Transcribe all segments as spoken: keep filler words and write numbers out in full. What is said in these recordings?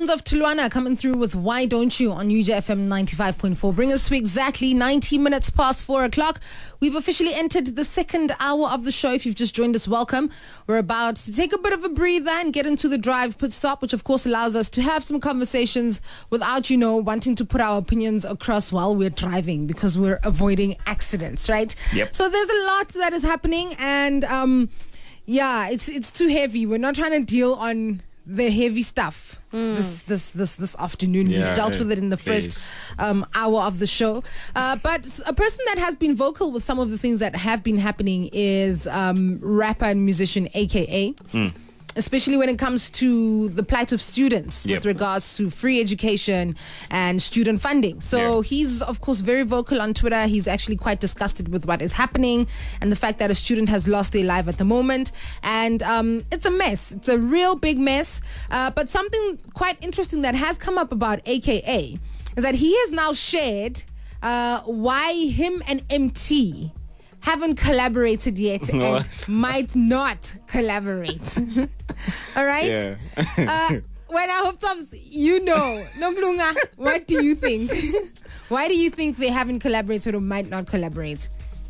Sounds of Tulwana coming through with Why Don't You on U J F M ninety-five point four. Bring us to exactly ninety minutes past four o'clock. We've officially entered the second hour of the show. If you've just joined us, welcome. We're about to take a bit of a breather and get into the drive pit stop, which of course allows us to have some conversations without, you know, wanting to put our opinions across while we're driving because we're avoiding accidents, right? Yep. So there's a lot that is happening and, um, yeah, it's it's too heavy. We're not trying to deal on the heavy stuff mm. this this this this afternoon. Yeah, We've dealt hey, with it in the please. first um, hour of the show. Uh, but a person that has been vocal with some of the things that have been happening is um, rapper and musician A K A. Mm. Especially when it comes to the plight of students yep. with regards to free education and student funding. So yeah. he's, of course, very vocal on Twitter. He's actually quite disgusted with what is happening and the fact that a student has lost their life at the moment. And um, it's a mess. It's a real big mess. Uh, but something quite interesting that has come up about A K A is that he has now shared uh, why him and M T haven't collaborated yet and might not collaborate. All right? Yeah. uh, when I hope Toms, you know, Nomlunga, what do you think? Why do you think they haven't collaborated or might not collaborate?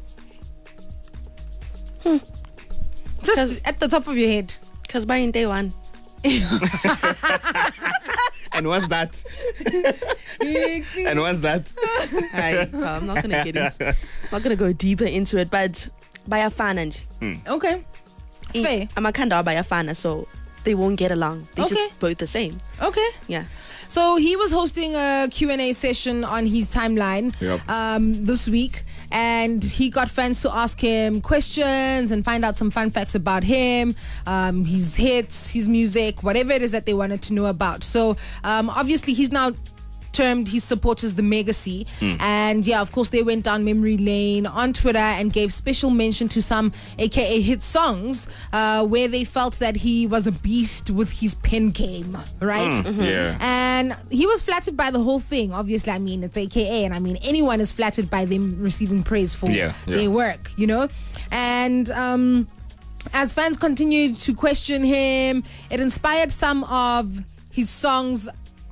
Hmm. Just at the top of your head. Because by in day one. And what's that? And what's that? I, well, I'm not gonna get into, I'm not gonna go deeper into it, but by a fan and hmm. okay, fair. I'm a kind of by a fan, so they won't get along. They okay. just both the same. Okay. Yeah. So he was hosting a Q and A session on his timeline yep. um, this week, and he got fans to ask him questions and find out some fun facts about him, um, his hits, his music, whatever it is that they wanted to know about. So um, obviously he's now termed his supporters the Megacy, mm. and yeah, of course they went down memory lane on Twitter and gave special mention to some A K A hit songs uh, where they felt that he was a beast with his pen game, right? Mm, mm-hmm. Yeah. And he was flattered by the whole thing. Obviously, I mean, it's A K A, and I mean, anyone is flattered by them receiving praise for yeah, yeah. their work, you know? And um, as fans continued to question him, it inspired some of his songs.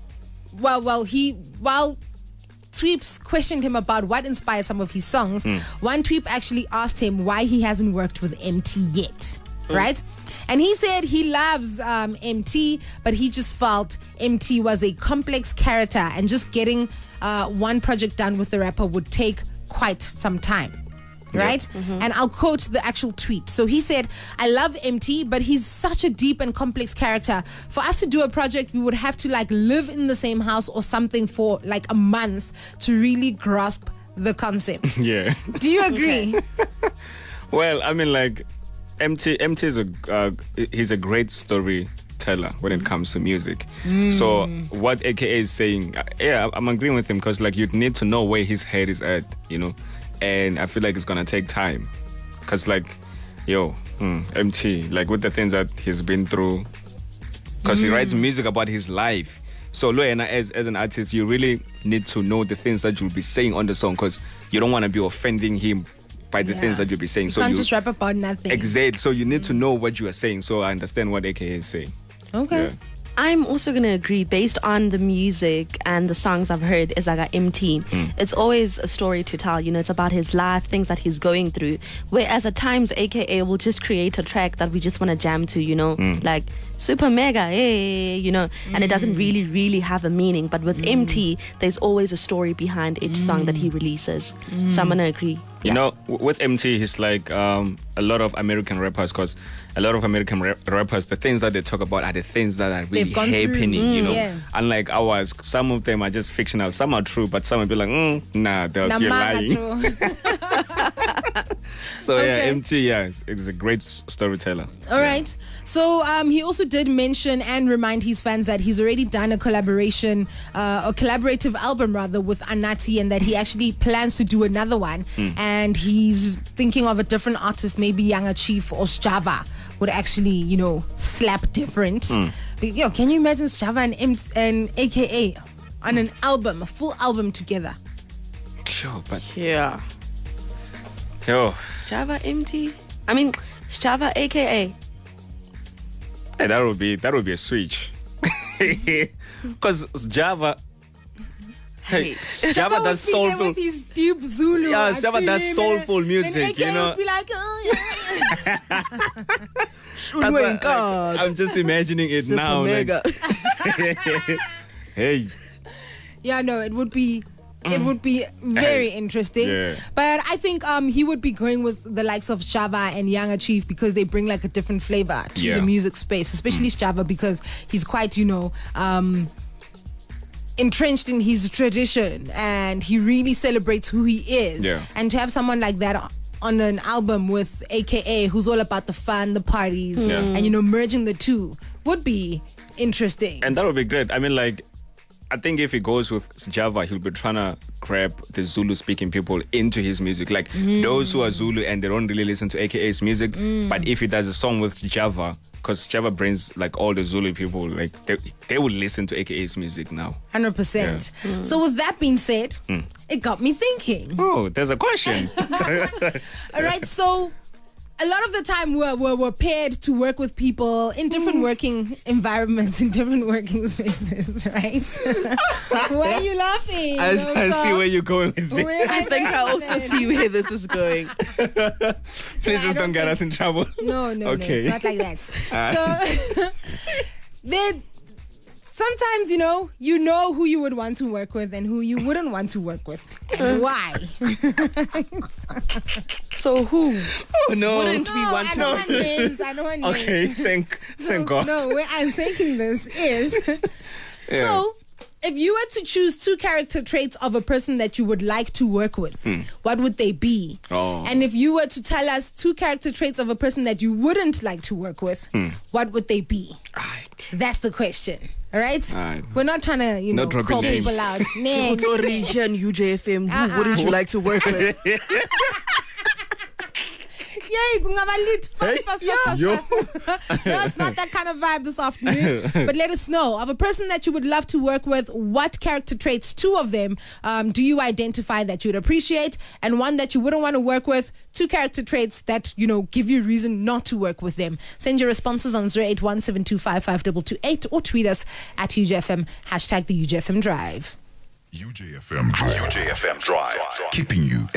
Well, well, he while Tweeps questioned him about what inspired some of his songs, mm. one Tweep actually asked him why he hasn't worked with M T yet, mm. right? And he said he loves um, M T, but he just felt M T was a complex character, and just getting uh, one project done with the rapper would take quite some time. Right? Yep. Mm-hmm. And I'll quote the actual tweet. So he said, I love M T, but he's such a deep and complex character. For us to do a project, we would have to like live in the same house or something for like a month to really grasp the concept. Yeah. Do you agree? Okay. Well, I mean, like, M T, M T is a, uh, he's a great storyteller when it comes to music. Mm. So what A K A is saying, yeah, I'm agreeing with him because like you'd need to know where his head is at, you know. And I feel like it's gonna take time, cause like, yo, hmm, M T, like with the things that he's been through, cause mm. he writes music about his life. So Loena, as as an artist, you really need to know the things that you'll be saying on the song, cause you don't want to be offending him by the yeah. things that you'll be saying. You so can't you just rap about nothing. Exactly. So you need mm. to know what you are saying. So I understand what A K A is saying. Okay. Yeah. I'm also going to agree based on the music and the songs I've heard is like M T. Mm. It's always a story to tell, you know, it's about his life, things that he's going through. Whereas at times A K A will just create a track that we just want to jam to, you know, mm. like super mega, hey, you know, mm. and it doesn't really, really have a meaning. But with mm. M T, there's always a story behind each mm. song that he releases. Mm. So I'm going to agree. You yeah. know, w- with M T, he's like um, a lot of American rappers, because a lot of American rap- rappers, the things that they talk about are the things that are really happening, mm, you know. Yeah. Unlike ours, some of them are just fictional, some are true, but some will be like, mm, nah, they're nah, lying. So okay. yeah, M T, yeah, is a great storyteller. All yeah. right. So um, he also did mention and remind his fans that he's already done a collaboration, uh, a collaborative album rather, with Anati, and that he actually plans to do another one. Mm. And he's thinking of a different artist, maybe Younger Chief or Sjava would actually, you know, slap different. Mm. But, yo, can you imagine Sjava and, M- and A K A on an album, a full album together? Sure, but yeah. Yo. Sjava M T. I mean, Sjava A K A. Hey, that would be that would be a switch. because Java. Hey, Java does would be there soulful. with his deep Zulu. Yeah, I Java feel does him, soulful and music, A K A you know. would be like, oh, yeah. That's what, like, I'm just imagining it Super now. mega. Like, hey. Yeah, no, it would be it would be very interesting. Yeah. But I think um he would be going with the likes of Shava and Younger Chief because they bring like a different flavor to Yeah. the music space, especially Shava because he's quite, you know, um entrenched in his tradition and he really celebrates who he is. Yeah. And to have someone like that on an album with A K A who's all about the fun, the parties, Yeah. and you know merging the two would be interesting. And that would be great. I mean, like, I think if he goes with Java, he'll be trying to grab the Zulu-speaking people into his music. Like, those who are Zulu and they don't really listen to A K A's music. But if he does a song with Java, because Java brings, like, all the Zulu people, like, they, they will listen to A K A's music now. one hundred percent. So with that being said, it got me thinking. Oh, there's a question. All right, so a lot of the time we're, we're, we're paired to work with people in different working environments, in different working spaces, right? Why are you laughing? I, No, I see stop. where you're going with this. Where am I think I also going? see where this is going. Please I just don't don't get think- us in trouble. No, no, Okay. no, it's not like that. Ah. So then sometimes, you know, you know who you would want to work with and who you wouldn't want to work with and why. So who? Oh, no. Wouldn't we No, want I to don't work want with? names. I don't want names. Okay, thank, thank God. No, where I'm thinking this is Yeah. so if you were to choose two character traits of a person that you would like to work with, what would they be? Oh. And if you were to tell us two character traits of a person that you wouldn't like to work with, what would they be? Right. That's the question. All right? Alright. We're not trying to, you No know, dropping call names. people out. Nah, Kuto Richa and U J F M, who Uh-uh. wouldn't you like to work with? Yay, kungaba lit. Fast, fast, fast, fast, Yo. fast. No, it's not that kind of vibe this afternoon. But let us know of a person that you would love to work with. What character traits, two of them, um, do you identify that you'd appreciate, and one that you wouldn't want to work with? Two character traits that, you know, give you reason not to work with them. Send your responses on zero eight one seven two five five two two eight or tweet us at U J F M, hashtag the U J F M Drive. U J F M Drive. U J F M Drive. Keeping you